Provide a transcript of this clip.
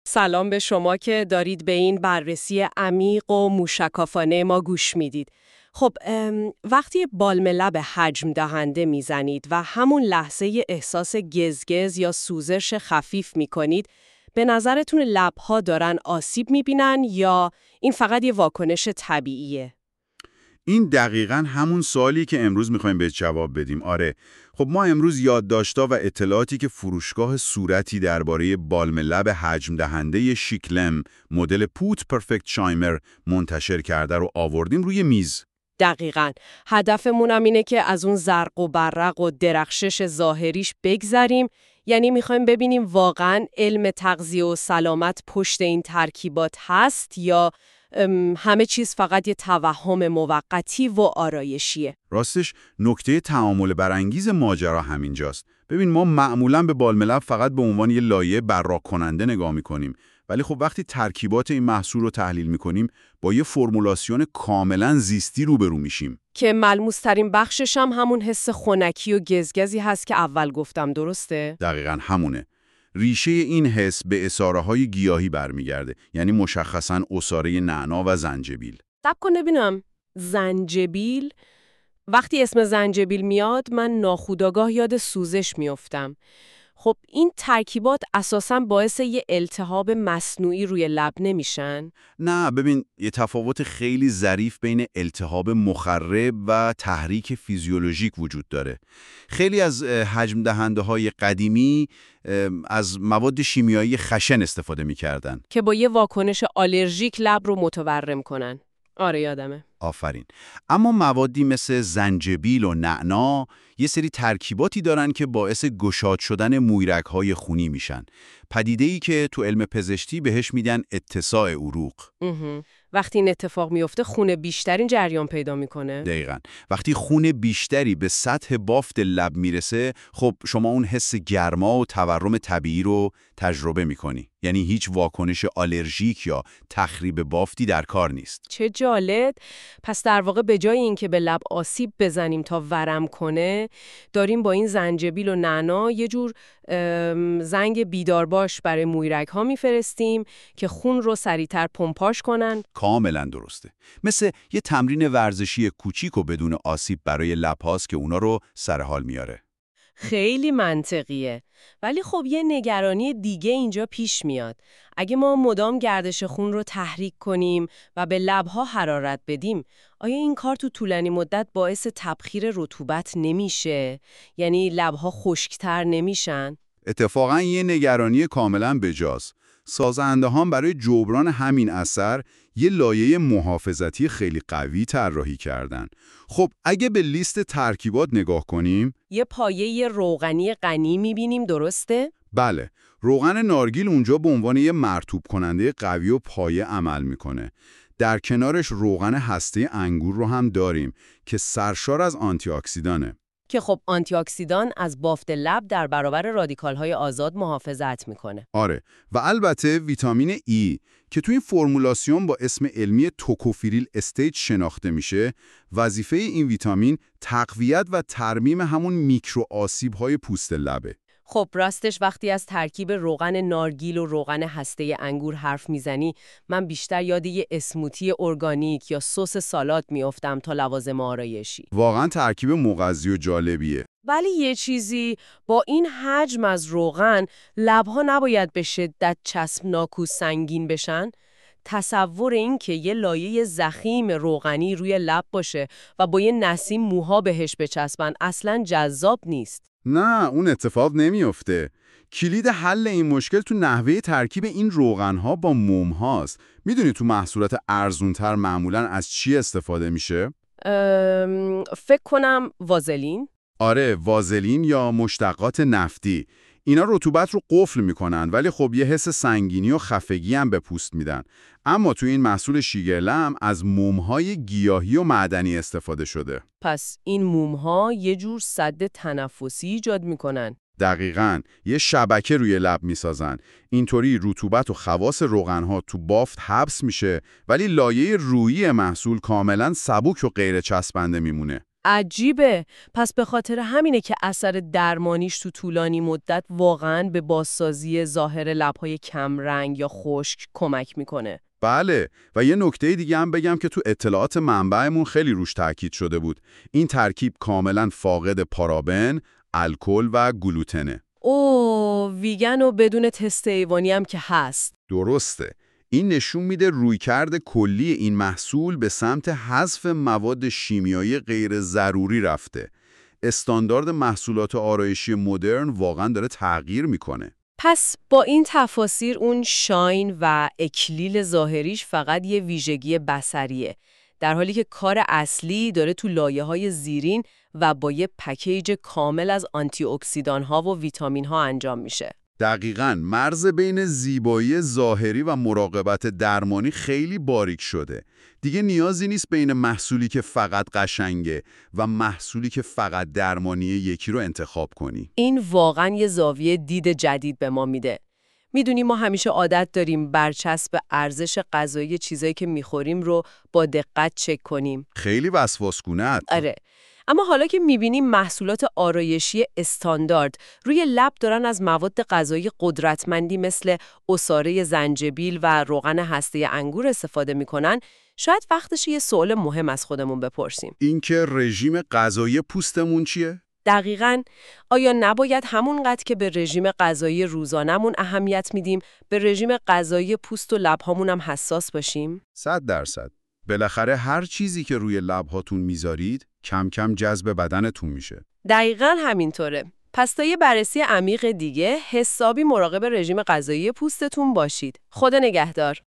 سلام به شما که دارید به این بررسی عمیق و موشکافانه ما گوش میدید. خب وقتی بالم لب حجم دهنده میزنید و همون لحظه احساس گزگز یا سوزش خفیف میکنید، به نظرتون لبها دارن آسیب میبینن یا این فقط یه واکنش طبیعیه؟ این دقیقاً همون سوالی که امروز میخوایم بهش جواب بدیم. آره، خب ما امروز یادداشت‌ها و اطلاعاتی که فروشگاه صورتی درباره بالم لب حجم دهنده شیکلم مدل پوت پرفکت شایمر منتشر کرده رو آوردیم روی میز. دقیقاً. هدفمون اینه که از اون زرق و برق و درخشش ظاهریش بگذریم، یعنی میخوایم ببینیم واقعاً علم تغذیه و سلامت پشت این ترکیبات هست یا همه چیز فقط یه توهم موقتی و آرایشیه. راستش نکته تعامل برانگیز ماجرا همینجاست. ببین، ما معمولاً به بالم لب فقط به عنوان یه لایه براق کننده نگاه میکنیم، ولی خب وقتی ترکیبات این محصول رو تحلیل میکنیم با یه فرمولاسیون کاملاً زیستی روبرو میشیم که ملموس‌ترین بخشش هم همون حس خنکی و گزگزی هست که اول گفتم، درسته؟ دقیقاً همونه. ریشه این حس به عصاره‌های گیاهی برمیگرده، یعنی مشخصاً عصاره نعنا و زنجبیل. صبر کن ببینم. زنجبیل؟ وقتی اسم زنجبیل میاد من ناخودآگاه یاد سوزش میافتم. خب این ترکیبات اساساً باعث یه التهاب مصنوعی روی لب نمیشن؟ نه، ببین، یه تفاوت خیلی ظریف بین التهاب مخرب و تحریک فیزیولوژیک وجود داره. خیلی از حجم دهنده های قدیمی از مواد شیمیایی خشن استفاده می‌کردن که با یه واکنش آلرژیک لب رو متورم کنن. آره یادمه. آفرین. اما موادی مثل زنجبیل و نعنا یه سری ترکیباتی دارن که باعث گشاد شدن مویرگ‌های خونی میشن. پدیده‌ای که تو علم پزشکی بهش میدن اتساع عروق. وقتی این اتفاق میفته خون بیشترین جریان پیدا میکنه. دقیقاً. وقتی خون بیشتری به سطح بافت لب میرسه، خب شما اون حس گرما و تورم طبیعی رو تجربه میکنی. یعنی هیچ واکنش آلرژیک یا تخریب بافتی در کار نیست. چه جالب. پس در واقع به جای اینکه به لب آسیب بزنیم تا ورم کنه، داریم با این زنجبیل و نعنا یه جور زنگ بیدارباش برای مویرگ‌ها میفرستیم که خون رو سریعتر پمپاژ کنن. کاملا درسته. مثل یه تمرین ورزشی کوچیک و بدون آسیب برای لب‌هاست که اونا رو سر حال میاره. خیلی منطقیه. ولی خب یه نگرانی دیگه اینجا پیش میاد. اگه ما مدام گردش خون رو تحریک کنیم و به لب‌ها حرارت بدیم، آیا این کار تو طولانی مدت باعث تبخیر رطوبت نمیشه؟ یعنی لب‌ها خشک‌تر نمیشن؟ اتفاقا یه نگرانی کاملا بجاست. سازنده‌ها برای جبران همین اثر یه لایه محافظتی خیلی قوی طراحی کردن. خب اگه به لیست ترکیبات نگاه کنیم، یه پایه روغنی غنی می‌بینیم، درسته؟ بله، روغن نارگیل اونجا به عنوان یه مرطوب کننده قوی و پایه عمل میکنه. در کنارش روغن هسته انگور رو هم داریم که سرشار از آنتی اکسیدانه. که خب آنتی اکسیدان از بافت لب در برابر رادیکال‌های آزاد محافظت میکنه. آره، و البته ویتامین ای که توی این فرمولاسیون با اسم علمی توکوفیریل استیت شناخته میشه، وظیفه این ویتامین تقویت و ترمیم همون میکرو آسیب‌های پوست لبه. خب راستش وقتی از ترکیب روغن نارگیل و روغن هسته انگور حرف میزنی، من بیشتر یاد یه اسموتی ارگانیک یا سس سالاد میافتم تا لوازم آرایشی. واقعا ترکیب مغذی و جالبیه. ولی یه چیزی، با این حجم از روغن لبها نباید به شدت چسبناک و سنگین بشن؟ تصور این که یه لایه ضخیم روغنی روی لب باشه و با یه نسیم موها بهش بچسبن اصلاً جذاب نیست. نه، اون اتفاق نمیفته. کلید حل این مشکل تو نحوه ترکیب این روغن‌ها با موم هاست. میدونی تو محصولات ارزونتر معمولاً از چی استفاده میشه؟ فکر کنم وازلین؟ آره، وازلین یا مشتقات نفتی. اینا رطوبت رو قفل میکنن، ولی خب یه حس سنگینی و خفگی هم به پوست میدن. اما تو این محصول شیگرلم از موم‌های گیاهی و معدنی استفاده شده. پس این موم‌ها یه جور سد تنفسی ایجاد میکنن. دقیقاً، یه شبکه روی لب میسازن. اینطوری رطوبت و خواص روغن‌ها تو بافت حبس میشه، ولی لایه رویی محصول کاملاً سبک و غیر چسبنده میمونه. عجیبه. پس به خاطر همینه که اثر درمانیش تو طولانی مدت واقعاً به بازسازی ظاهر لب‌های کمرنگ یا خشک کمک میکنه. بله، و یه نکته دیگه هم بگم که تو اطلاعات منبعمون خیلی روش تاکید شده بود. این ترکیب کاملا فاقد پارابن، الکل و گلوتنه. ویگن و بدون تست حیوانی هم که هست. درسته. این نشون میده رویکرد کلی این محصول به سمت حذف مواد شیمیایی غیر ضروری رفته. استاندارد محصولات آرایشی مدرن واقعا داره تغییر میکنه. پس با این تفاسیر اون شاین و اکلیل ظاهریش فقط یه ویژگی بصریه، در حالی که کار اصلی داره تو لایه‌های زیرین و با یه پکیج کامل از آنتی اکسیدان‌ها و ویتامین‌ها انجام میشه. دقیقاً، مرز بین زیبایی ظاهری و مراقبت درمانی خیلی باریک شده. دیگه نیازی نیست بین محصولی که فقط قشنگه و محصولی که فقط درمانیه یکی رو انتخاب کنی. این واقعاً یه زاویه دید جدید به ما میده. میدونی ما همیشه عادت داریم برچسب ارزش غذایی چیزایی که میخوریم رو با دقت چک کنیم. خیلی وسواس‌گونه. آره. اما حالا که میبینیم محصولات آرایشی استاندارد روی لب دارن از مواد غذایی قدرتمندی مثل عصاره زنجبیل و روغن هسته انگور استفاده میکنن، شاید وقتش یه سوال مهم از خودمون بپرسیم. اینکه رژیم غذایی پوستمون چیه؟ دقیقاً، آیا نباید همونقدر که به رژیم غذایی روزانمون اهمیت میدیم، به رژیم غذایی پوست و لب‌هامون هم حساس باشیم؟ 100%. بالاخره هر چیزی که روی لب‌هاتون میذارید کم کم جذب بدنتون میشه. دقیقاً همینطوره. پس تا یه بررسی عمیق دیگه حسابی مراقب رژیم غذایی پوستتون باشید. خدا نگهدار.